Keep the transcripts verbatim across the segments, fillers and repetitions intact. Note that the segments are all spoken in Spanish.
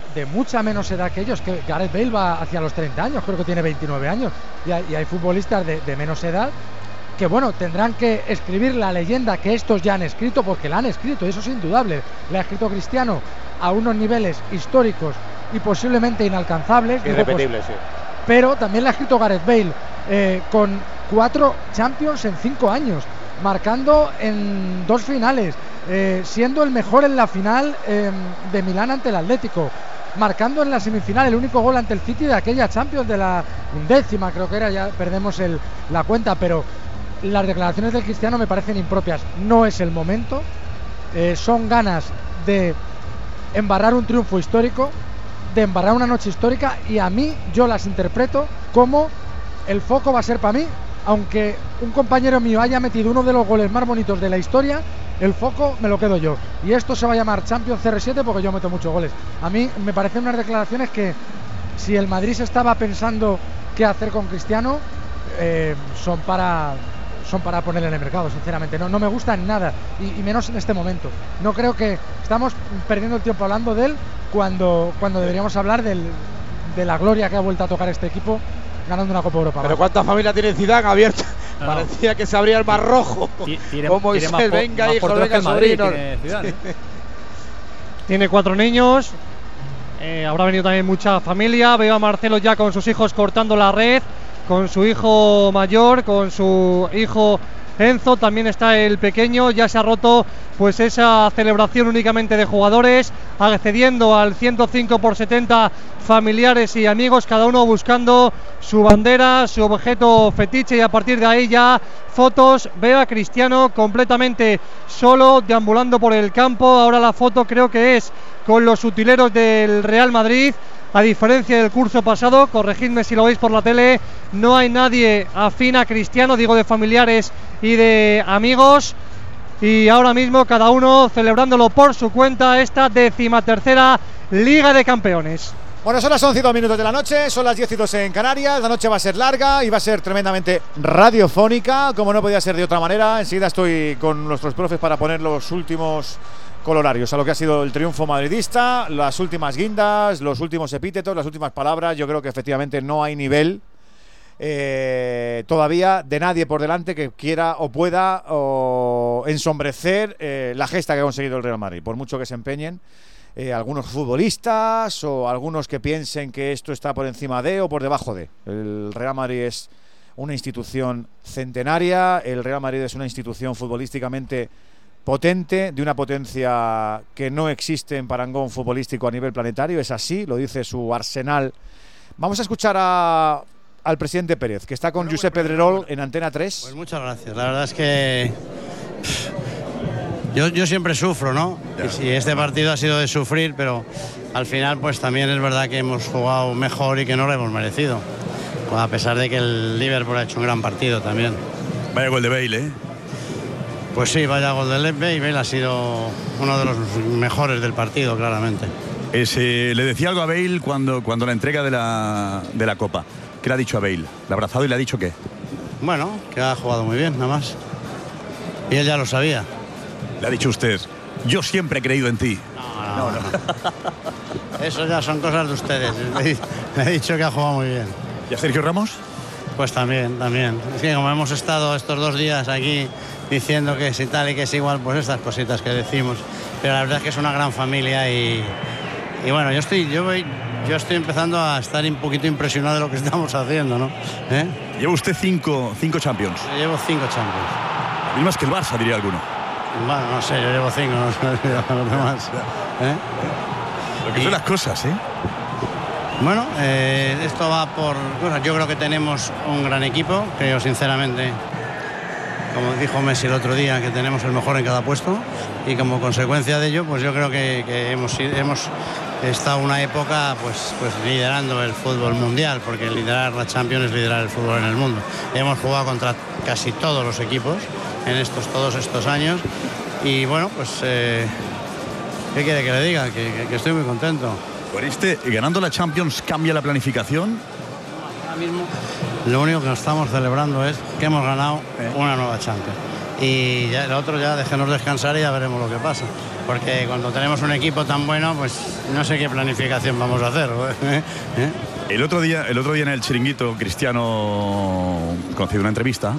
de mucha menos edad que ellos, que Gareth Bale va hacia los treinta años, creo que tiene veintinueve años, y hay, y hay futbolistas de, de menos edad que, bueno, tendrán que escribir la leyenda que estos ya han escrito, porque la han escrito, y eso es indudable. La ha escrito Cristiano a unos niveles históricos y posiblemente inalcanzables. Irrepetible, pues, sí. Pero también la ha escrito Gareth Bale, eh, con cuatro Champions en cinco años, marcando en dos finales, eh, siendo el mejor en la final eh, de Milán ante el Atlético, marcando en la semifinal el único gol ante el City de aquella Champions, de la undécima creo que era, ya perdemos el, la cuenta, pero las declaraciones del Cristiano me parecen impropias. No es el momento, eh, son ganas de embarrar un triunfo histórico, de embarrar una noche histórica, y a mí yo las interpreto como el foco va a ser para mí, aunque un compañero mío haya metido uno de los goles más bonitos de la historia, el foco me lo quedo yo, y esto se va a llamar Champions C R siete porque yo meto muchos goles. A mí me parecen unas declaraciones que, si el Madrid se estaba pensando qué hacer con Cristiano, eh, son para son para ponerle en el mercado, sinceramente. No, no me gustan nada, y, y menos en este momento. No creo que estamos perdiendo el tiempo hablando de él cuando, cuando deberíamos hablar del, de la gloria que ha vuelto a tocar este equipo ganando una Copa Europa. Pero ¿cuánta familia tiene Zidane abierta? No. Parecía que se abría el mar rojo. Tiene, como Moisés, tiene más, venga más hijo, venga sobrino. Tiene, Zidane, ¿eh? Tiene cuatro niños. Eh, habrá venido también mucha familia. Veo a Marcelo ya con sus hijos cortando la red, con su hijo mayor, con su hijo Enzo, también está el pequeño. Ya se ha roto pues esa celebración únicamente de jugadores, accediendo al ciento cinco por setenta familiares y amigos, cada uno buscando su bandera, su objeto fetiche, y a partir de ahí ya fotos. Veo a Cristiano completamente solo, deambulando por el campo. Ahora la foto creo que es con los utileros del Real Madrid. A diferencia del curso pasado, corregidme si lo veis por la tele, no hay nadie afín a Cristiano, digo de familiares y de amigos, y ahora mismo cada uno celebrándolo por su cuenta, esta decimatercera Liga de Campeones. Bueno, son las once y dos minutos de la noche, son las diez y dos en Canarias. La noche va a ser larga y va a ser tremendamente radiofónica, como no podía ser de otra manera. Enseguida estoy con nuestros profes para poner los últimos colorarios a lo que ha sido el triunfo madridista, las últimas guindas, los últimos epítetos, las últimas palabras. Yo creo que efectivamente no hay nivel eh, todavía de nadie por delante que quiera o pueda o ensombrecer eh, la gesta que ha conseguido el Real Madrid, por mucho que se empeñen eh, algunos futbolistas o algunos que piensen que esto está por encima de o por debajo de. El Real Madrid es una institución centenaria, el Real Madrid es una institución futbolísticamente potente, de una potencia que no existe en parangón futbolístico a nivel planetario. Es así, lo dice su Arsenal. Vamos a escuchar a, al presidente Pérez, que está con bueno, Josep bueno, Pedrerol bueno. en Antena tres. Pues muchas gracias, la verdad es que yo, yo siempre sufro, ¿no? Y si este partido ha sido de sufrir, pero al final pues también es verdad que hemos jugado mejor y que no lo hemos merecido, pues a pesar de que el Liverpool ha hecho un gran partido también. Vaya gol de Bale, ¿eh? Pues sí, vaya gol de Bale. Bale ha sido uno de los mejores del partido, claramente. Ese, le decía algo a Bale cuando, cuando la entrega de la, de la Copa. ¿Qué le ha dicho a Bale? ¿Le ha abrazado y le ha dicho qué? Bueno, que ha jugado muy bien, nada más. Y él ya lo sabía. Le ha dicho usted, yo siempre he creído en ti. No, no, no. no. Eso ya son cosas de ustedes. Le he dicho que ha jugado muy bien. ¿Y a Sergio Ramos? Pues también, también. Es que como hemos estado estos dos días aquí diciendo que es y tal y que es igual, pues estas cositas que decimos. Pero la verdad es que es una gran familia y, y bueno, yo estoy, yo voy, yo estoy empezando a estar un poquito impresionado de lo que estamos haciendo, ¿no? ¿Eh? Lleva usted cinco, cinco Champions. Yo llevo cinco Champions. Y más que el Barça, diría alguno. Bueno, no sé, yo llevo cinco, no sé los demás. ¿Eh? Lo que y, son las cosas, ¿eh? Bueno, eh, esto va por cosas. Yo creo que tenemos un gran equipo, creo sinceramente, como dijo Messi el otro día, que tenemos el mejor en cada puesto, y como consecuencia de ello, pues yo creo que, que hemos, hemos estado una época pues, pues liderando el fútbol mundial, porque liderar la Champions es liderar el fútbol en el mundo. Hemos jugado contra casi todos los equipos en estos todos estos años y bueno, pues eh, ¿qué quiere que le diga? Que, que, que estoy muy contento. Por este, ganando la Champions, ¿cambia la planificación? Ahora mismo lo único que nos estamos celebrando es que hemos ganado una nueva Champions. Y ya el otro ya déjenos descansar y ya veremos lo que pasa. porque cuando tenemos un equipo tan bueno, pues no sé qué planificación vamos a hacer. ¿eh? ¿Eh? El otro día, el otro día en el Chiringuito, Cristiano concedió una entrevista.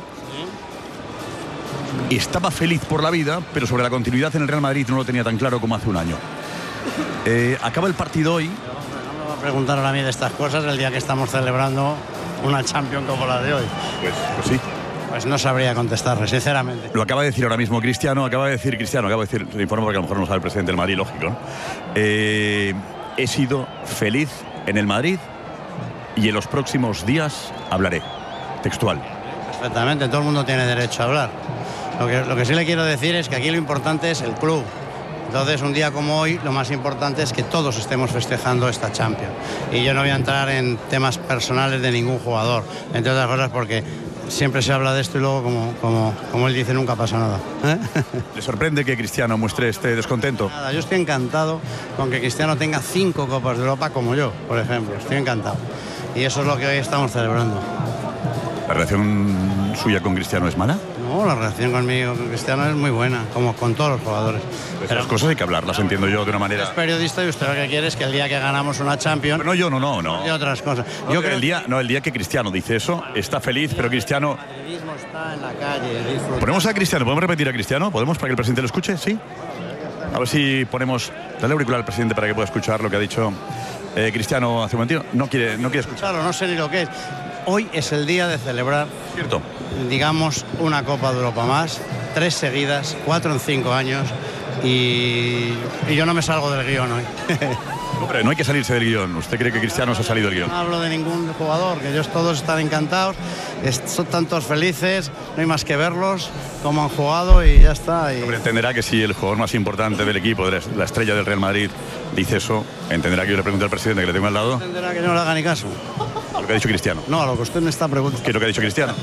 Y estaba feliz por la vida, pero sobre la continuidad en el Real Madrid no lo tenía tan claro como hace un año. Eh, acaba el partido hoy. No me va a preguntar a mí de estas cosas el día que estamos celebrando una Champions como la de hoy. Pues, pues sí. Pues no sabría contestarle, sinceramente. Lo acaba de decir ahora mismo Cristiano, acaba de decir Cristiano, acaba de decir, le informo porque a lo mejor no sabe el presidente del Madrid, lógico, ¿no? Eh, he sido feliz en el Madrid y en los próximos días hablaré. Textual. Perfectamente, todo el mundo tiene derecho a hablar. Lo que, lo que sí le quiero decir es que aquí lo importante es el club. Entonces, un día como hoy, lo más importante es que todos estemos festejando esta Champions. Y yo no voy a entrar en temas personales de ningún jugador, entre otras cosas porque siempre se habla de esto y luego, como, como, como él dice, nunca pasa nada. ¿Eh? ¿Le sorprende que Cristiano muestre este descontento? Nada, yo estoy encantado con que Cristiano tenga cinco Copas de Europa como yo, por ejemplo. Estoy encantado. Y eso es lo que hoy estamos celebrando. ¿La relación suya con Cristiano es mala? No, la relación conmigo, con Cristiano, es muy buena, como con todos los jugadores. Pero las cosas hay que hablarlas, entiendo yo, de una manera. Es periodista y usted lo que quiere es que el día que ganamos una Champions... Pero no, yo no, no, no. Y otras cosas. No, yo creo el día, no, el día que Cristiano dice eso, está feliz, pero Cristiano... El madridismo está en la calle, disfrutando. ¿Ponemos a Cristiano? ¿Podemos repetir a Cristiano? ¿Podemos para que el presidente lo escuche? ¿Sí? A ver si ponemos... Dale auricular al presidente para que pueda escuchar lo que ha dicho eh, Cristiano hace un momento. No quiere, no quiere escuchar. Claro, no sé ni lo que es. Hoy es el día de celebrar, Cierto. digamos, una Copa de Europa más, tres seguidas, cuatro en cinco años, y, y yo no me salgo del guión hoy. Hombre, no hay que salirse del guión. ¿Usted cree que Cristiano se ha salido del guión? No hablo de ningún jugador, que ellos todos están encantados, son tantos felices, no hay más que verlos, cómo han jugado y ya está. Y... Hombre, entenderá que si el jugador más importante del equipo, de la estrella del Real Madrid, dice eso, entenderá que yo le pregunto al presidente que le tengo al lado. Entenderá que no le haga ni caso. Lo que ha dicho Cristiano. No, a lo que usted me está preguntando. ¿Qué es lo que ha dicho Cristiano?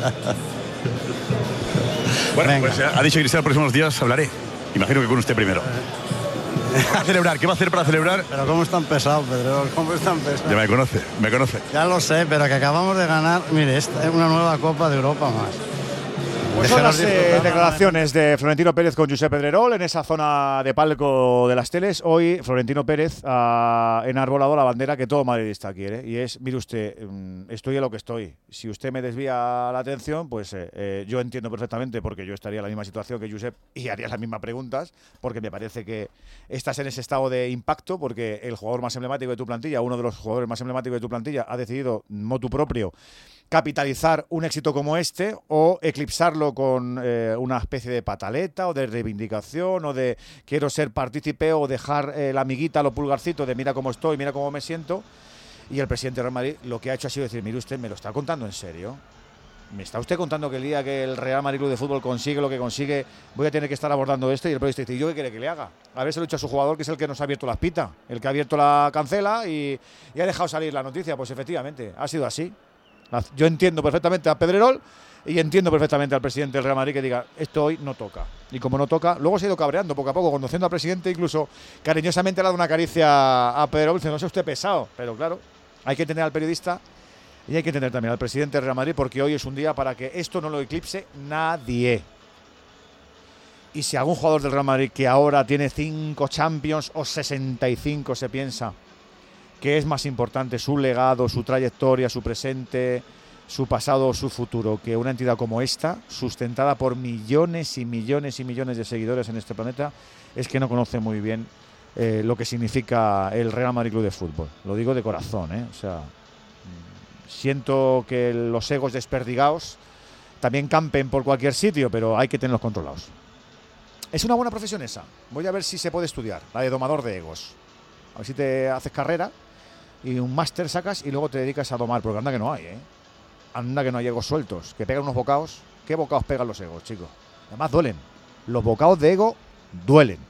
Bueno, Venga. pues ha dicho Cristiano, los próximos días hablaré. Imagino que con usted primero. ¿Qué va a celebrar? ¿Qué va a hacer para celebrar? Pero cómo están pesados, Pedro, cómo están pesados. Ya me conoce, me conoce. Ya lo sé, pero que acabamos de ganar, mire, esta es una nueva Copa de Europa más. Pues son Déjenos las eh, disfrutar. declaraciones de Florentino Pérez con Josep Pedrerol en esa zona de palco de las teles. Hoy Florentino Pérez ha enarbolado la bandera que todo madridista quiere y es, mire usted, estoy en lo que estoy. Si usted me desvía la atención, pues eh, eh, yo entiendo perfectamente porque yo estaría en la misma situación que Josep y haría las mismas preguntas porque me parece que estás en ese estado de impacto porque el jugador más emblemático de tu plantilla, uno de los jugadores más emblemáticos de tu plantilla, ha decidido motu propio capitalizar un éxito como este o eclipsarlo con eh, una especie de pataleta o de reivindicación o de quiero ser partícipe o dejar eh, la amiguita, los pulgarcitos de mira cómo estoy, mira cómo me siento. Y el presidente del Real Madrid lo que ha hecho ha sido decir, mire usted, ¿me lo está contando en serio? ¿Me está usted contando que el día que el Real Madrid Club de Fútbol consigue lo que consigue voy a tener que estar abordando esto? Y el periodista dice, ¿y yo qué quiere que le haga? A ver, se lo he dicho a su jugador, que es el que nos ha abierto la espita, el que ha abierto la cancela y, y ha dejado salir la noticia. Pues efectivamente, ha sido así. Yo entiendo perfectamente a Pedrerol y entiendo perfectamente al presidente del Real Madrid que diga, esto hoy no toca. Y como no toca, luego se ha ido cabreando poco a poco, conduciendo al presidente, incluso cariñosamente le ha dado una caricia a Pedrerol, dice, no sea usted pesado. Pero claro, hay que tener al periodista y hay que tener también al presidente del Real Madrid porque hoy es un día para que esto no lo eclipse nadie. Y si algún jugador del Real Madrid que ahora tiene cinco Champions o sesenta y cinco se piensa que es más importante su legado, su trayectoria, su presente, su pasado o su futuro que una entidad como esta, sustentada por millones y millones y millones de seguidores en este planeta, es que no conoce muy bien eh, lo que significa el Real Madrid Club de Fútbol. Lo digo de corazón, ¿eh? O sea, siento que los egos desperdigados también campen por cualquier sitio, pero hay que tenerlos controlados. Es una buena profesión esa. Voy a ver si se puede estudiar, la de domador de egos. A ver si te haces carrera y un máster sacas y luego te dedicas a domar, porque anda que no hay, ¿eh? Anda que no hay egos sueltos, que pegan unos bocaos. ¿Qué bocaos pegan los egos, chicos? Además duelen. Los bocaos de ego duelen.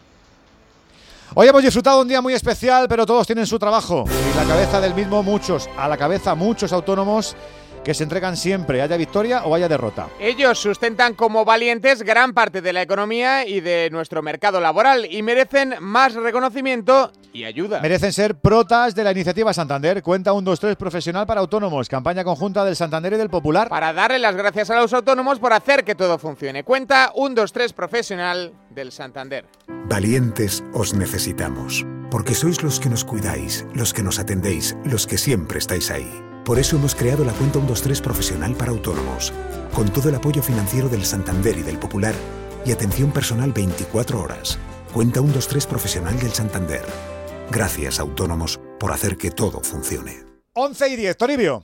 Hoy hemos disfrutado un día muy especial, pero todos tienen su trabajo. Y la cabeza del mismo muchos, a la cabeza muchos autónomos que se entregan siempre, haya victoria o haya derrota. Ellos sustentan como valientes gran parte de la economía y de nuestro mercado laboral y merecen más reconocimiento y ayuda. Merecen ser protas de la iniciativa Santander. Cuenta un dos tres profesional para autónomos, campaña conjunta del Santander y del Popular. Para darle las gracias a los autónomos por hacer que todo funcione. Cuenta un dos tres profesional del Santander. Valientes os necesitamos, porque sois los que nos cuidáis, los que nos atendéis, los que siempre estáis ahí. Por eso hemos creado la cuenta uno dos tres profesional para autónomos, con todo el apoyo financiero del Santander y del Popular y atención personal veinticuatro horas. Cuenta uno dos tres profesional del Santander. Gracias, autónomos, por hacer que todo funcione. once y diez, Toribio.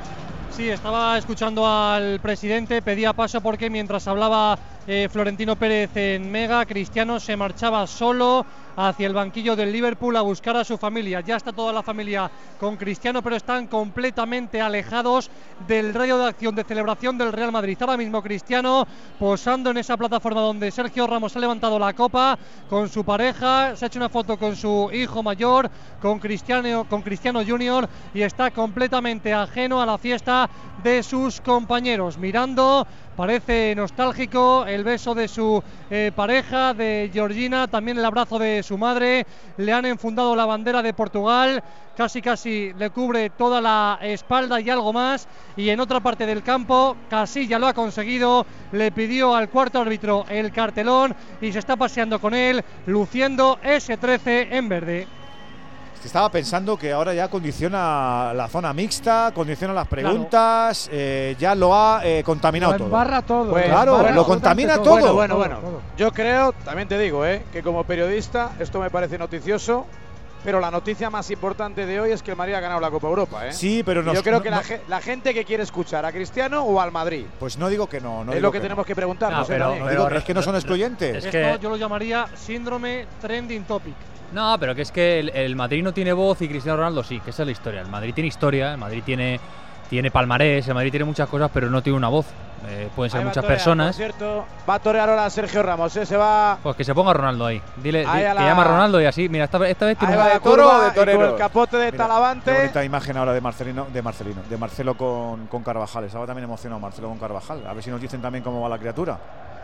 Sí, estaba escuchando al presidente, pedía paso porque mientras hablaba eh, Florentino Pérez en Mega, Cristiano se marchaba solo hacia el banquillo del Liverpool a buscar a su familia. Ya está toda la familia con Cristiano, pero están completamente alejados del radio de acción de celebración del Real Madrid. Ahora mismo Cristiano posando en esa plataforma donde Sergio Ramos ha levantado la copa con su pareja, se ha hecho una foto con su hijo mayor, con Cristiano, con Cristiano junior, y está completamente ajeno a la fiesta de sus compañeros, mirando. Parece nostálgico el beso de su eh, pareja, de Georgina, también el abrazo de su madre. Le han enfundado la bandera de Portugal, casi casi le cubre toda la espalda y algo más. Y en otra parte del campo, Casilla lo ha conseguido, le pidió al cuarto árbitro el cartelón y se está paseando con él, luciendo ese trece en verde. Estaba pensando que ahora ya condiciona la zona mixta, condiciona las preguntas, claro. eh, ya lo ha eh, contaminado lo todo. Embarra todo. Pues, claro, bueno, lo contamina todo. Bueno, bueno, bueno. Todo. Yo creo, también te digo, eh, que como periodista esto me parece noticioso, pero la noticia más importante de hoy es que el Madrid ha ganado la Copa Europa, ¿eh? Sí, pero no. Yo creo no, que no, la, ge la gente que quiere escuchar a Cristiano o al Madrid. Pues no digo que no. no es lo que, que tenemos no. que preguntarnos. No, pero, ¿eh? no pero, digo, es que no son excluyentes. Es es que que yo lo llamaría síndrome trending topic. No, pero que es que el, el Madrid no tiene voz y Cristiano Ronaldo sí, que esa es la historia. El Madrid tiene historia, el Madrid tiene, tiene palmarés, el Madrid tiene muchas cosas, pero no tiene una voz. Eh, pueden ser ahí muchas torear, personas. Por cierto, va a torear ahora Sergio Ramos, ¿eh? Se va. Pues que se ponga Ronaldo ahí. Dile ahí di, la... que llama a Ronaldo y así. Mira, esta, esta vez tiene ahí un... va de toro o de torero. Con el capote de Mira, Talavante. Qué bonita imagen ahora de Marcelino, de Marcelino, de Marcelo con, con Carvajal. Estaba también emocionado Marcelo con Carvajal. A ver si nos dicen también cómo va la criatura.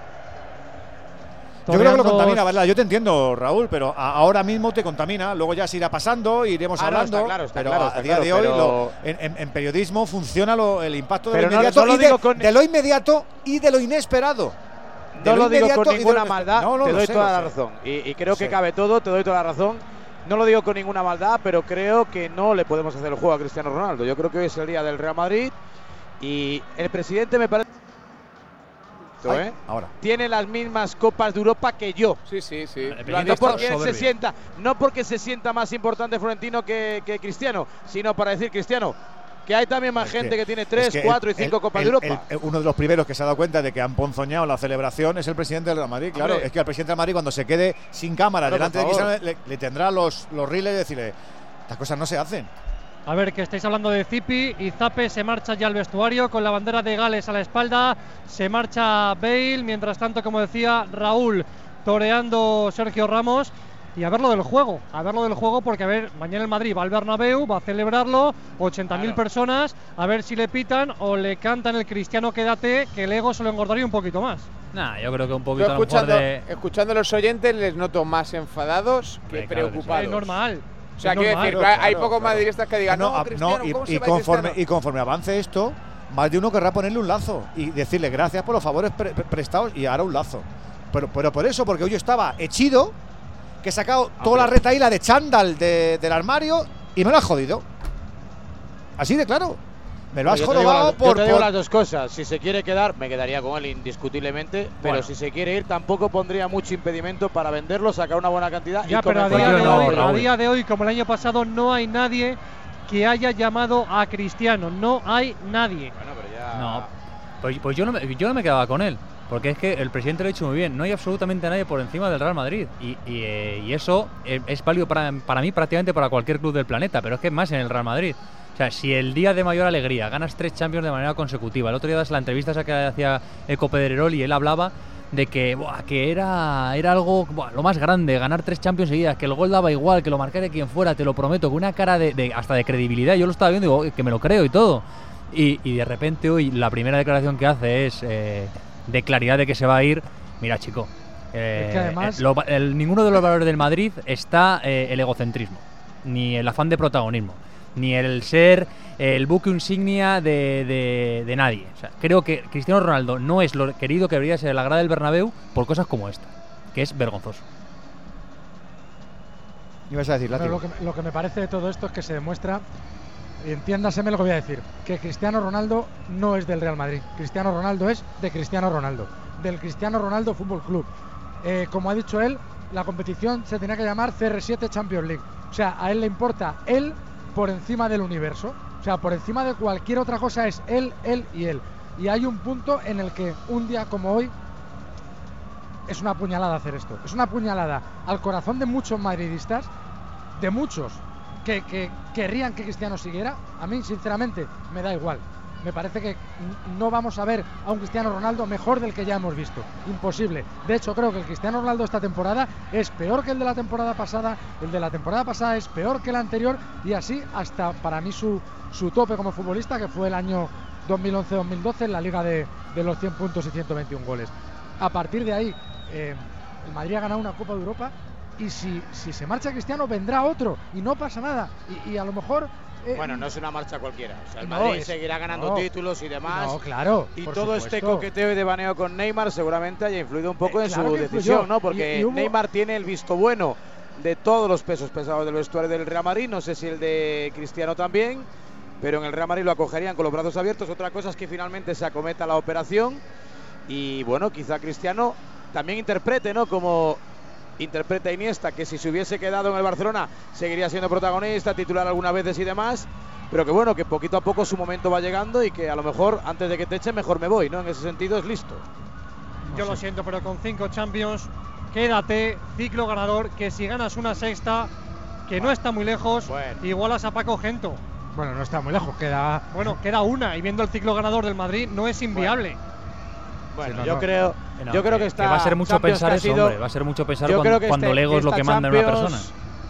Yo creo que lo contamina, ¿verdad? Yo te entiendo, Raúl, pero a, ahora mismo te contamina, luego ya se irá pasando, iremos ah, hablando. No, está claro, está pero claro, a, está a día claro, de hoy, pero... lo, en, en, en periodismo funciona lo, el impacto de pero lo inmediato, no, no y de, con... de lo inmediato y de lo inesperado. De no lo, lo digo con ninguna lo... maldad, no, no, te doy sé, toda la sé. razón. Y, y creo que sí. cabe todo, te doy toda la razón. No lo digo con ninguna maldad, pero creo que no le podemos hacer el juego a Cristiano Ronaldo. Yo creo que hoy es el día del Real Madrid y el presidente me parece... Ay, ¿eh? Ahora. Tiene las mismas copas de Europa que yo. Sí, sí, sí. No porque se sienta, no porque se sienta más importante Florentino que, que Cristiano, sino para decir Cristiano que hay también más es gente que, que tiene tres, cuatro y cinco copas el, de Europa. El, el, uno de los primeros que se ha dado cuenta de que han ponzoñado la celebración es el presidente del Real Madrid. Claro, Hombre. es que al presidente del Madrid cuando se quede sin cámara claro, delante de Cristiano le, le tendrá los, los riles de decirle estas cosas no se hacen. A ver, que estáis hablando de Zipi y Zape se marcha ya al vestuario con la bandera de Gales a la espalda. Se marcha Bale, mientras tanto, como decía Raúl, toreando Sergio Ramos. Y a ver lo del juego, a ver lo del juego porque a ver, mañana el Madrid va al Bernabéu, va a celebrarlo, ochenta mil claro. personas, a ver si le pitan o le cantan el Cristiano quédate, que el ego se lo engordaría un poquito más. Nah, yo creo que un poquito yo escuchando, a lo mejor de... escuchando a los oyentes les noto más enfadados que sí, preocupados. Claro, es normal. O sea, quiero decir, claro, hay claro, pocos claro. madridistas que digan, no, no Cristiano, no y, ¿cómo se y, va conforme, Cristiano? y conforme avance esto, más de uno querrá ponerle un lazo y decirle gracias por los favores pre pre prestados y ahora un lazo. Pero, pero por eso, porque hoy yo estaba hechido, que he sacado ah, toda la retaíla de chándal de, del armario y me lo has jodido. Así de claro. Me lo has jorobado por… Yo te digo por... las dos cosas. Si se quiere quedar, me quedaría con él indiscutiblemente. Bueno. Pero si se quiere ir, tampoco pondría mucho impedimento para venderlo, sacar una buena cantidad. Ya, y pero a día, de no, hoy, a día de hoy, como el año pasado, no hay nadie que haya llamado a Cristiano. No hay nadie. Bueno, pero ya… No, pues, pues yo, no me, yo no me quedaba con él. Porque es que el presidente lo ha dicho muy bien, no hay absolutamente nadie por encima del Real Madrid. Y, y, eh, y eso es válido para, para mí prácticamente para cualquier club del planeta, pero es que más en el Real Madrid. O sea, si el día de mayor alegría ganas tres Champions de manera consecutiva, el otro día das la entrevista esa que hacía Eco Pedrerol y él hablaba de que, buah, que era, era algo buah, lo más grande, ganar tres Champions seguidas, que el gol daba igual, que lo marcara quien fuera, te lo prometo, con una cara de, de hasta de credibilidad. Yo lo estaba viendo y digo, que me lo creo y todo. y, y de repente hoy la primera declaración que hace es eh, de claridad de que se va a ir. Mira, chico, eh, Es que además- eh, lo- el- ninguno de los valores del Madrid está eh, el egocentrismo, ni el afán de protagonismo, ni el ser eh, el buque insignia de, de- de nadie. O sea, creo que Cristiano Ronaldo no es lo querido que debería ser en la grada del Bernabéu por cosas como esta, que es vergonzoso. Ibas a decir, Pero Látigo. lo, que, lo que me parece de todo esto es que se demuestra, y entiéndaseme lo que voy a decir, que Cristiano Ronaldo no es del Real Madrid. Cristiano Ronaldo es de Cristiano Ronaldo, del Cristiano Ronaldo Fútbol Club. Eh, como ha dicho él, la competición se tenía que llamar C R siete Champions League. O sea, a él le importa él por encima del universo. O sea, por encima de cualquier otra cosa es él, él y él. Y hay un punto en el que un día como hoy es una puñalada hacer esto. Es una puñalada al corazón de muchos madridistas, de muchos que, que querrían que Cristiano siguiera. A mí, sinceramente, me da igual. Me parece que no vamos a ver a un Cristiano Ronaldo mejor del que ya hemos visto. Imposible. De hecho, creo que el Cristiano Ronaldo esta temporada es peor que el de la temporada pasada. El de la temporada pasada es peor que el anterior. Y así hasta para mí su, su tope como futbolista, que fue el año dos mil once dos mil doce en la liga de, de los cien puntos y ciento veintiún goles. A partir de ahí, eh, el Madrid ha ganado una Copa de Europa. Y si, si se marcha Cristiano, vendrá otro. Y no pasa nada. Y, y a lo mejor... Eh, Bueno, no es una marcha cualquiera. O sea, el no, Madrid es- seguirá ganando no. títulos y demás. No, claro. Y por todo este supuesto. coqueteo y devaneo con Neymar seguramente haya influido un poco Eh, en claro su que influyó. decisión, ¿no? Porque Y- y hubo- Neymar tiene el visto bueno de todos los pesos pesados del vestuario del Real Madrid. No sé si el de Cristiano también, pero en el Real Madrid lo acogerían con los brazos abiertos. Otra cosa es que finalmente se acometa la operación y, bueno, quizá Cristiano también interprete, ¿no? Como interpreta Iniesta, que si se hubiese quedado en el Barcelona seguiría siendo protagonista, titular algunas veces y demás, pero que bueno, que poquito a poco su momento va llegando y que a lo mejor antes de que te echen mejor me voy, ¿no? En ese sentido es listo. Yo lo siento, pero con cinco Champions, quédate, ciclo ganador, que si ganas una sexta, que no está muy lejos, Bueno. igualas a Paco Gento. Bueno, no está muy lejos, queda... Bueno, queda una, y viendo el ciclo ganador del Madrid, no es inviable. Bueno, Sí, no, yo no. creo, No, yo creo que está va a ser mucho Champions pensar que ha eso, sido- hombre. Va a ser mucho pensar yo cuando, creo que cuando este- el ego es lo esta que manda en una Champions- persona.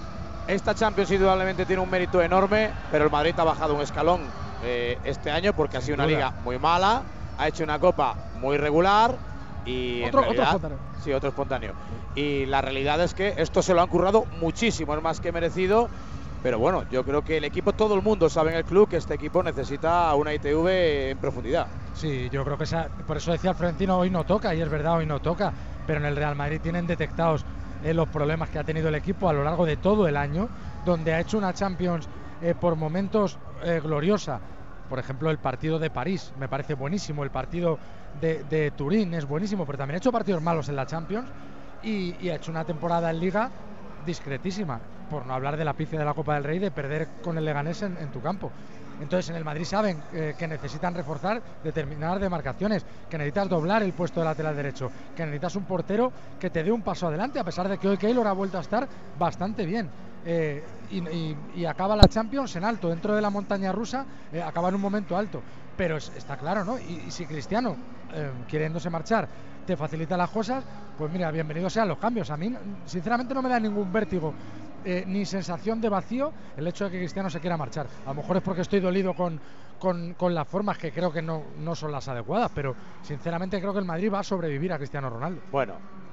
Esta Champions indudablemente tiene un mérito enorme, pero el Madrid ha bajado un escalón eh, este año porque ha sido una duda. liga muy mala, ha hecho una copa muy regular y en Otro- otro realidad- espontáneo. sí, otro espontáneo. Y la realidad es que esto se lo han currado muchísimo, es más que merecido. Pero bueno, yo creo que el equipo, todo el mundo sabe en el club que este equipo necesita una I T V en profundidad. Sí, yo creo que esa, por eso decía el Florentino, hoy no toca, y es verdad, hoy no toca, pero en el Real Madrid tienen detectados eh, los problemas que ha tenido el equipo a lo largo de todo el año, donde ha hecho una Champions eh, por momentos eh, gloriosa. Por ejemplo, el partido de París me parece buenísimo, el partido de, de Turín es buenísimo, pero también ha hecho partidos malos en la Champions y, y ha hecho una temporada en Liga discretísima, por no hablar de la pifia de la Copa del Rey, de perder con el Leganés en, en tu campo. Entonces en el Madrid saben eh, que necesitan reforzar determinadas demarcaciones, que necesitas doblar el puesto de lateral derecho, que necesitas un portero que te dé un paso adelante, a pesar de que hoy Keylor ha vuelto a estar bastante bien. Eh, y, y- y acaba la Champions en alto, dentro de la montaña rusa, eh, acaba en un momento alto. Pero es- está claro, ¿no? Y, y si Cristiano, eh, queriéndose marchar, te facilita las cosas, pues mira, bienvenidos sean los cambios. A mí, sinceramente, no me da ningún vértigo eh, ni sensación de vacío el hecho de que Cristiano se quiera marchar. A lo mejor es porque estoy dolido con, con, con las formas que creo que no, no son las adecuadas, pero sinceramente creo que el Madrid va a sobrevivir a Cristiano Ronaldo. Bueno,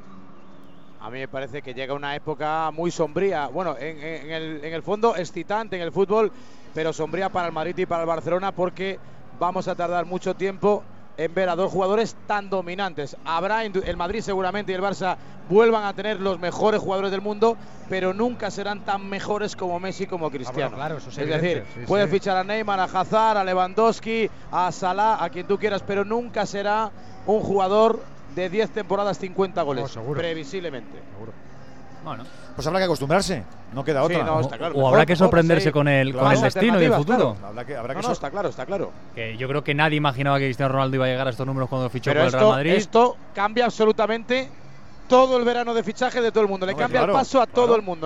a mí me parece que llega una época muy sombría. Bueno, en, en- en el, en el fondo excitante en el fútbol, pero sombría para el Madrid y para el Barcelona porque vamos a tardar mucho tiempo en ver a dos jugadores tan dominantes. Habrá indu- el Madrid seguramente y el Barça vuelvan a tener los mejores jugadores del mundo, pero nunca serán tan mejores como Messi como Cristiano. claro, eso es es evidente, decir, sí, puedes sí. fichar a Neymar, a Hazard, a Lewandowski, a Salah, a quien tú quieras, pero nunca será un jugador de diez temporadas, cincuenta goles, No, seguro. previsiblemente. Bueno. Pues habrá que acostumbrarse, no queda Sí, otra. no, O, está claro, o mejor, habrá que mejor, sorprenderse sí. con el, con Claro, el destino y el alternativas, futuro. claro. Habrá que, habrá No, que no, so- está claro, está claro. Que yo creo que nadie imaginaba que Cristiano Ronaldo iba a llegar a estos números cuando fichó Pero por el Real esto, Madrid. esto cambia absolutamente todo el verano de fichaje de todo el mundo. Le Hombre, cambia claro, el paso a todo claro. el mundo, ¿no?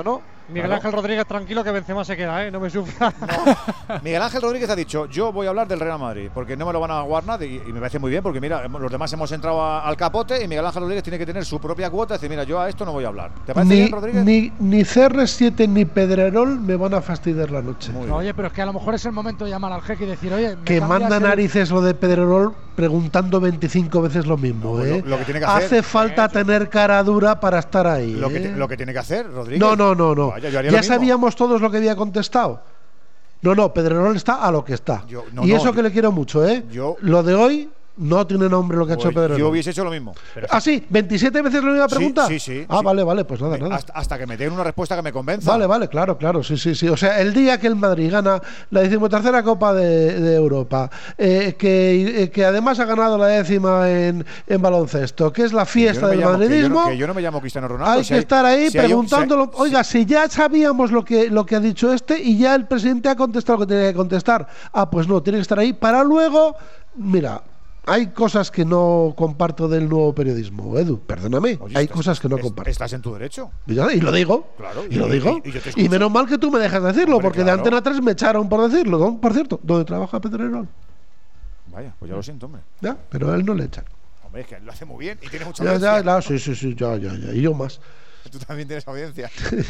Miguel Claro. Ángel Rodríguez, tranquilo que Benzema se queda, ¿eh? No me sufra. No. Miguel Ángel Rodríguez ha dicho, yo voy a hablar del Real Madrid, porque no me lo van a jugar nadie, y, y me parece muy bien, porque mira, los demás hemos entrado a, al capote y Miguel Ángel Rodríguez tiene que tener su propia cuota, y decir, mira, yo a esto no voy a hablar. ¿Te parece Ni, bien, Rodríguez? ni, ni C R siete ni Pedrerol me van a fastidiar la noche. No, oye, pero es que a lo mejor es el momento de llamar al jeque y decir, oye, me Que cambias manda el- narices lo de Pedrerol preguntando veinticinco veces lo mismo, No, ¿eh? lo- lo que tiene que hacer- Hace falta tener cara dura para estar ahí. Lo que, ¿eh? te- lo que tiene que hacer, Rodríguez. No, no, no, no. Vaya, yo haría ya lo mismo. sabíamos todos lo que había contestado. No, no, Pedrerol está a lo que está. Yo- no, y no, eso yo- que le quiero mucho, ¿eh? yo- lo de hoy no tiene nombre lo que ha hecho Pues Pedrerol. yo hubiese hecho lo mismo. ¿Ah, sí? ¿veintisiete veces lo iba a Sí, preguntar? sí, sí, Ah, sí. vale, vale, pues nada, Me- nada. Hasta, hasta que me den una respuesta que me convenza. Vale, vale, claro, claro, sí, sí, sí. O sea, el día que el Madrid gana la decimotercera Copa de, de Europa, eh, que, eh, que además ha ganado la décima en, en baloncesto, que es la Que yo fiesta no me del llamo- que yo no- madridismo, Que yo no me llamo Cristiano Ronaldo. hay si que estar ahí si hay un- preguntándolo. si hay- Oiga, si ya sabíamos lo que, lo que ha dicho este y ya el presidente ha contestado lo que tenía que contestar. Ah, pues no, tiene que estar ahí para luego. Mira, hay cosas que no comparto del nuevo periodismo, Edu, perdóname. Oye, hay estás- cosas que no es- comparto. Estás en tu derecho. Y ya- y lo digo. Claro, y, y- lo digo. y- y yo te Y, escucho. menos mal que tú me dejas decirlo, Hombre, porque claro. de Antena tres me echaron por decirlo. ¿no? Por cierto, ¿dónde trabaja Pedrerol? Vaya, pues ya lo siento, hombre. Ya, pero a él no le echan. Hombre, es que lo hace muy bien y tiene mucha Ya, audiencia. ya, claro, sí, sí, sí, ya, ya, ya. Y yo más. Tú también tienes audiencia.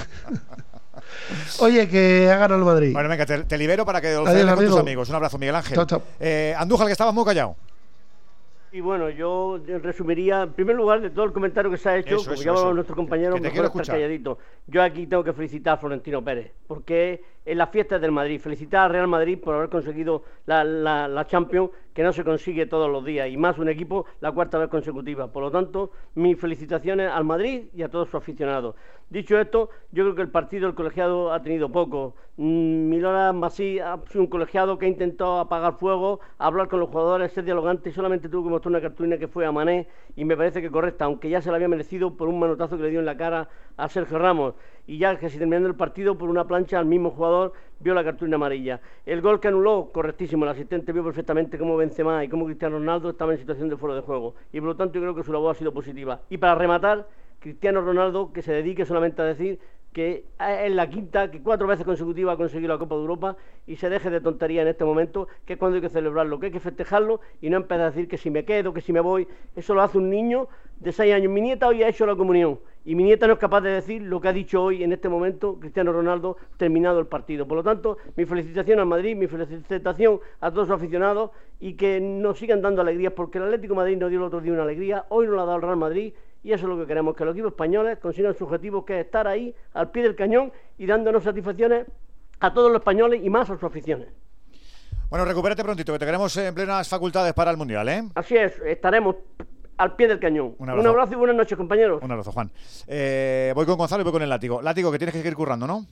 Oye, que ha ganado el Madrid. Bueno, venga, te, te libero para que lo Adiós, celebres con tus amigo. amigos. Un abrazo, Miguel Ángel. Chao, chao. Eh, Andújar, que estabas muy callado. Y bueno, yo resumiría, en primer lugar, de todo el comentario que se ha hecho, Eso, como eso, ya eso. nuestro compañero, Que te mejor quiero estar escuchar. calladito. Yo aquí tengo que felicitar a Florentino Pérez, porque es la fiesta del Madrid. Felicitar al Real Madrid por haber conseguido la, la, la Champions, que no se consigue todos los días, y más un equipo la cuarta vez consecutiva. Por lo tanto, mis felicitaciones al Madrid y a todos sus aficionados. Dicho esto, yo creo que el partido del colegiado ha tenido poco. Mm, Milona Masí ha sido un colegiado que ha intentado apagar fuego, hablar con los jugadores, ser dialogante, y solamente tuvo que mostrar una cartulina que fue a Mané, y me parece que correcta, aunque ya se la había merecido por un manotazo que le dio en la cara a Sergio Ramos, y ya que si terminando el partido por una plancha al mismo jugador vio la cartulina amarilla. El gol que anuló, correctísimo, el asistente vio perfectamente cómo Benzema y cómo Cristiano Ronaldo estaban en situación de fuera de juego, y por lo tanto yo creo que su labor ha sido positiva. Y para rematar, Cristiano Ronaldo, que se dedique solamente a decir que es la quinta, que cuatro veces consecutivas ha conseguido la Copa de Europa, y se deje de tontería en este momento, que es cuando hay que celebrarlo, que hay que festejarlo y no empezar a decir que si me quedo, que si me voy. Eso lo hace un niño de seis años. Mi nieta hoy ha hecho la comunión y mi nieta no es capaz de decir lo que ha dicho hoy en este momento Cristiano Ronaldo terminado el partido. Por lo tanto, mi felicitación al Madrid, mi felicitación a todos los aficionados, y que nos sigan dando alegrías, porque el Atlético de Madrid nos dio el otro día una alegría, hoy nos la ha dado el Real Madrid. Y eso es lo que queremos, que los equipos españoles consigan su objetivo, que es estar ahí, al pie del cañón, y dándonos satisfacciones a todos los españoles y más a sus aficiones. Bueno, recupérate prontito, que te queremos en plenas facultades para el Mundial, ¿eh? Así es, estaremos al pie del cañón. Un abrazo. Un abrazo y buenas noches, compañeros. Un abrazo, Juan. Eh, voy con Gonzalo y voy con el látigo. Látigo, que tienes que seguir currando, ¿no?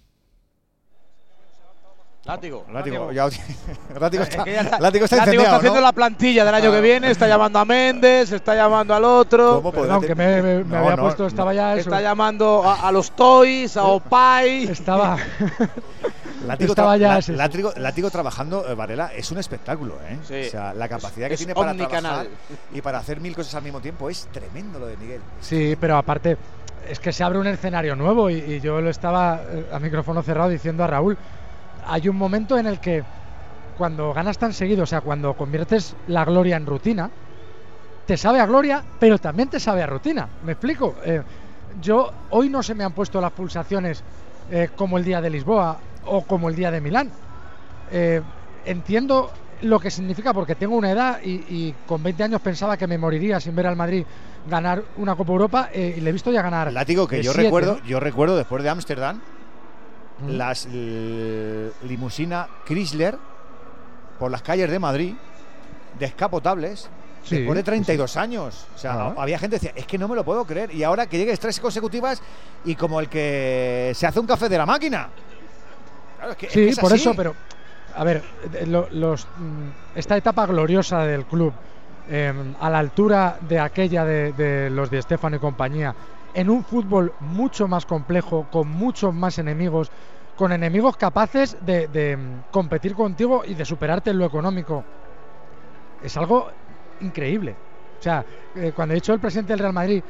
Látigo. Látigo, ya, Látigo está, Es que ya está- Látigo está Látigo incendiado, está haciendo ¿no? la plantilla del año que viene, está llamando a Méndez, está llamando al otro. ¿Cómo podrá Perdón, que me, me- me No, había no, puesto, estaba ya eso. Está llamando a, a los Toys, a Opay. Estaba. Látigo, Estaba tra- ya lá- ese, sí. látigo, látigo trabajando, eh, Varela, es un espectáculo, ¿eh? Sí. O sea, la capacidad que Es tiene para omnicanal. trabajar y para hacer mil cosas al mismo tiempo es tremendo lo de Miguel. Sí, pero aparte es que se abre un escenario nuevo, y, y yo lo estaba eh, a micrófono cerrado diciendo a Raúl, hay un momento en el que cuando ganas tan seguido, o sea, cuando conviertes la gloria en rutina, te sabe a gloria, pero también te sabe a rutina. ¿Me explico? Eh, yo hoy no se me han puesto las pulsaciones eh, como el día de Lisboa o como el día de Milán. Eh, entiendo lo que significa, porque tengo una edad y, y con veinte años pensaba que me moriría sin ver al Madrid ganar una Copa Europa, eh, y le he visto ya ganar. Látigo, que de yo siete, recuerdo, ¿no? yo recuerdo después de Ámsterdam, Mm. las l- limusina Chrysler por las calles de Madrid, descapotables, Sí, después de treinta y dos sí, sí. años. O sea, Ah. había gente que decía, es que no me lo puedo creer. Y ahora que llegues tres consecutivas y como el que se hace un café de la máquina. Claro, es que, es Sí, que es por así. eso, pero a ver, eh, lo- los, mm, esta etapa gloriosa del club, eh, a la altura de aquella de, de los Di Stéfano y compañía, en un fútbol mucho más complejo, con muchos más enemigos, con enemigos capaces de, de, mm, competir contigo y de superarte en lo económico, es algo increíble. O sea, eh, cuando he dicho el presidente del Real Madrid,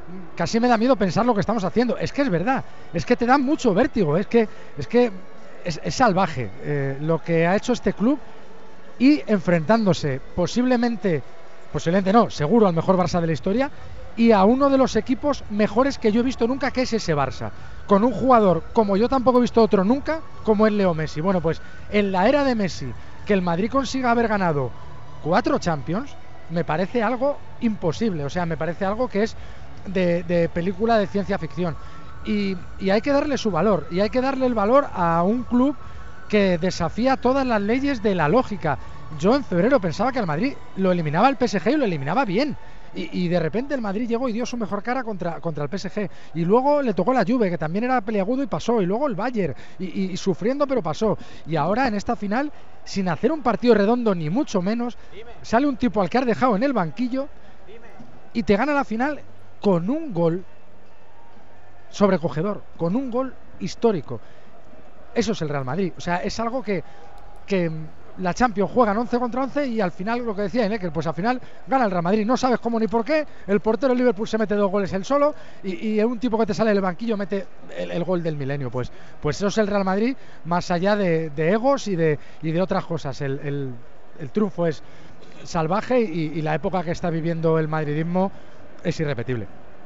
casi me da miedo pensar lo que estamos haciendo. Es que es verdad, es que te da mucho vértigo, es que es, que es, es salvaje eh, lo que ha hecho este club, y enfrentándose posiblemente, posiblemente no, seguro al mejor Barça de la historia, y a uno de los equipos mejores que yo he visto nunca, que es ese Barça, con un jugador como yo tampoco he visto otro nunca, como es Leo Messi. Bueno, pues en la era de Messi, que el Madrid consiga haber ganado cuatro Champions, me parece algo imposible, o sea, me parece algo que es de, de película de ciencia ficción, y, y hay que darle su valor, y hay que darle el valor a un club que desafía todas las leyes de la lógica. Yo en febrero pensaba que el Madrid lo eliminaba el P S G y lo eliminaba bien, y, y de repente el Madrid llegó y dio su mejor cara contra, contra el P S G, y luego le tocó la Juve, que también era peliagudo, y pasó, y luego el Bayern, y, y, y sufriendo pero pasó, y ahora en esta final, sin hacer un partido redondo ni mucho menos, sale un tipo al que has dejado en el banquillo y te gana la final con un gol sobrecogedor, con un gol histórico. Eso es el Real Madrid, o sea, es algo que, que la Champions juegan once contra once, y al final, lo que decía Eneker, pues al final gana el Real Madrid, no sabes cómo ni por qué, el portero del Liverpool se mete dos goles él solo, y, y un tipo que te sale del banquillo mete el, el gol del milenio. Pues, pues eso es el Real Madrid, más allá de, de egos y de, y de otras cosas. El, el, el triunfo es salvaje, y, y la época que está viviendo el madridismo es irrepetible.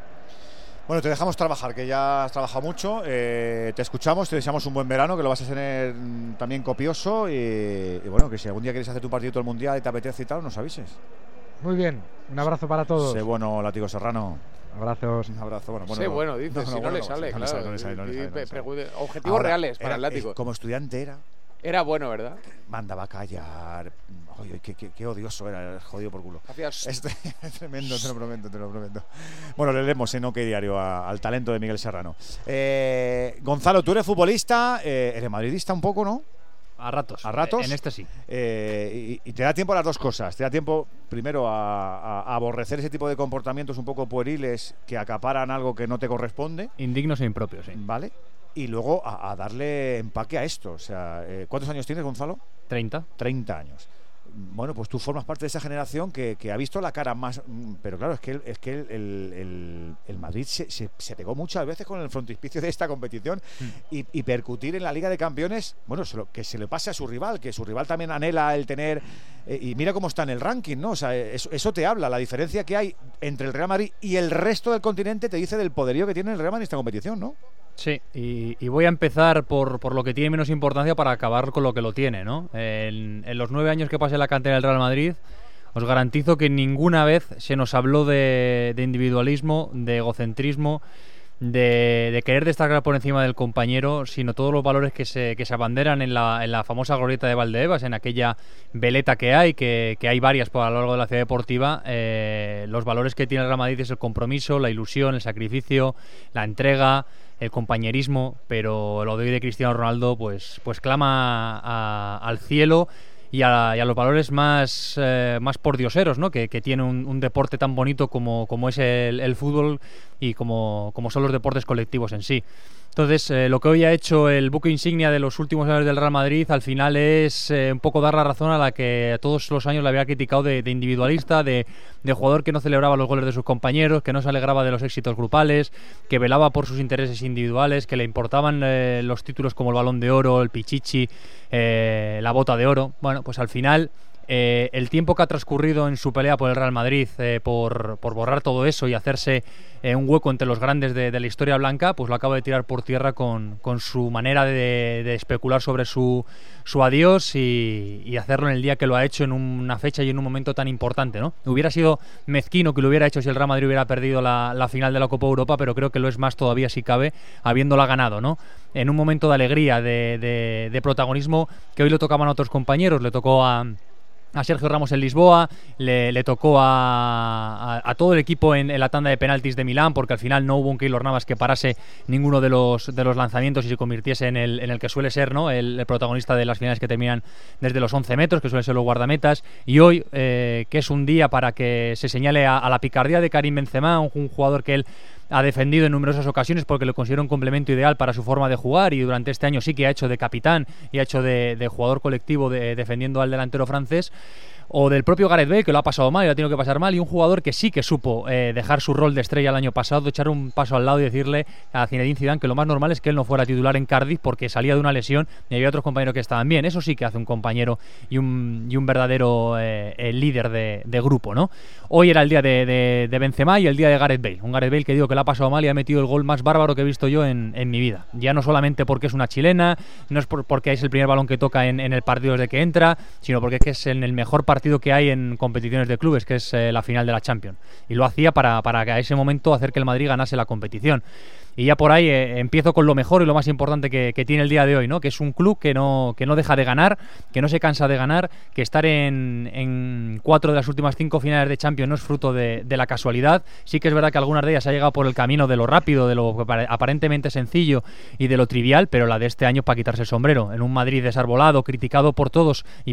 Bueno, te dejamos trabajar, que ya has trabajado mucho, eh, te escuchamos, te deseamos un buen verano, que lo vas a tener también copioso, y, y bueno, que si algún día quieres hacer tu partido del Mundial y te apetece y tal, nos avises. Muy bien, un abrazo para todos. Sé bueno, Látigo Serrano. Abrazos. Un abrazo. Bueno, bueno, sé no, bueno, dice, no, no, si no, bueno, le sale, no, claro. No le sale, no le sale, no le sale, no le sale. Objetivos Ahora, reales para era, el Látigo. Eh, como estudiante era... Era bueno, ¿verdad? Mandaba a callar. Oye, qué, qué, qué odioso era, jodido por culo. Gracias. Este, es tremendo, te lo prometo, te lo prometo. Bueno, le leemos en OK Diario a, al talento de Miguel Serrano. Eh, Gonzalo, tú eres futbolista, eh, eres madridista un poco, ¿no? A ratos. A ratos. En este sí. Eh, y, y te da tiempo a las dos cosas. Te da tiempo, primero, a, a, a aborrecer ese tipo de comportamientos un poco pueriles que acaparan algo que no te corresponde. Indignos e impropios, sí. Vale. Y luego a, a darle empaque a esto. O sea, eh, ¿cuántos años tienes, Gonzalo? treinta. treinta años. Bueno, pues tú formas parte de esa generación que, que ha visto la cara más... Pero claro, es que, es que el, el, el, el Madrid se, se, se pegó muchas veces con el frontispicio de esta competición, mm. y, y percutir en la Liga de Campeones, bueno, se lo, que se le pase a su rival, que su rival también anhela el tener... Eh, y mira cómo está en el ranking, ¿no? O sea, eso, eso te habla, la diferencia que hay entre el Real Madrid y el resto del continente te dice del poderío que tiene el Real Madrid en esta competición, ¿no? Sí, y, y voy a empezar por, por lo que tiene menos importancia para acabar con lo que lo tiene, ¿no? En, en los nueve años que pasé en la cantera del Real Madrid, os garantizo que ninguna vez se nos habló de, de individualismo, de egocentrismo, de, de querer destacar por encima del compañero, sino todos los valores que se, que se abanderan en la, en la famosa glorieta de Valdebebas, en aquella veleta que hay, que, que hay varias por a lo largo de la ciudad deportiva. Eh, los valores que tiene el Real Madrid es el compromiso, la ilusión, el sacrificio, la entrega, el compañerismo, pero lo de hoy de Cristiano Ronaldo pues, pues clama a, al cielo y a, y a los valores más, eh, más pordioseros, ¿no? que, que tiene un, un deporte tan bonito como, como es el, el fútbol y como, como son los deportes colectivos en sí. Entonces, eh, lo que hoy ha hecho el buque insignia de los últimos años del Real Madrid, al final es eh, un poco dar la razón a la que todos los años le había criticado de, de individualista, de, de jugador que no celebraba los goles de sus compañeros, que no se alegraba de los éxitos grupales, que velaba por sus intereses individuales, que le importaban eh, los títulos como el Balón de Oro, el Pichichi, eh, la Bota de Oro. Bueno, pues al final... Eh, el tiempo que ha transcurrido en su pelea por el Real Madrid, eh, por, por borrar todo eso y hacerse eh, un hueco entre los grandes de, de la historia blanca, pues lo acaba de tirar por tierra con, con su manera de, de especular sobre su, su adiós y, y hacerlo en el día que lo ha hecho, en una fecha y en un momento tan importante, ¿no? Hubiera sido mezquino que lo hubiera hecho si el Real Madrid hubiera perdido la, la final de la Copa Europa, pero creo que lo es más todavía si cabe, habiéndola ganado, ¿no? En un momento de alegría, de, de, de protagonismo que hoy le tocaban a otros compañeros, le tocó a... a Sergio Ramos en Lisboa, le, le tocó a, a, a todo el equipo en, en la tanda de penaltis de Milán, porque al final no hubo un Keylor Navas que parase ninguno de los, de los lanzamientos y se convirtiese en el, en el que suele ser, ¿no? el, el protagonista de las finales que terminan desde los once metros, que suelen ser los guardametas. Y hoy, eh, que es un día para que se señale a, a la picardía de Karim Benzema, un, un jugador que él ha defendido en numerosas ocasiones porque lo considera un complemento ideal para su forma de jugar, y durante este año sí que ha hecho de capitán y ha hecho de, de jugador colectivo de, defendiendo al delantero francés. o del propio Gareth Bale, que lo ha pasado mal y lo ha tenido que pasar mal, y un jugador que sí que supo eh, dejar su rol de estrella el año pasado, echar un paso al lado y decirle a Zinedine Zidane que lo más normal es que él no fuera titular en Cardiff porque salía de una lesión y había otros compañeros que estaban bien. Eso sí que hace un compañero y un, y un verdadero eh, el líder de, de grupo, ¿no? Hoy era el día de, de, de Benzema y el día de Gareth Bale. Un Gareth Bale que digo que lo ha pasado mal y ha metido el gol más bárbaro que he visto yo en, en mi vida. Ya no solamente porque es una chilena, no es por, porque es el primer balón que toca en, en el partido desde que entra, sino porque es que es en el mejor partido que hay en competiciones de clubes, que es eh, la final de la Champions. Y lo hacía para, para que a ese momento hacer que el Madrid ganase la competición. Y ya por ahí eh, empiezo con lo mejor y lo más importante que, que tiene el día de hoy, ¿no? Que es un club que no, que no deja de ganar, que no se cansa de ganar, que estar en, en cuatro de las últimas cinco finales de Champions no es fruto de, de la casualidad. Sí que es verdad que algunas de ellas ha llegado por el camino de lo rápido, de lo aparentemente sencillo y de lo trivial, pero la de este año para quitarse el sombrero. En un Madrid desarbolado, criticado por todos y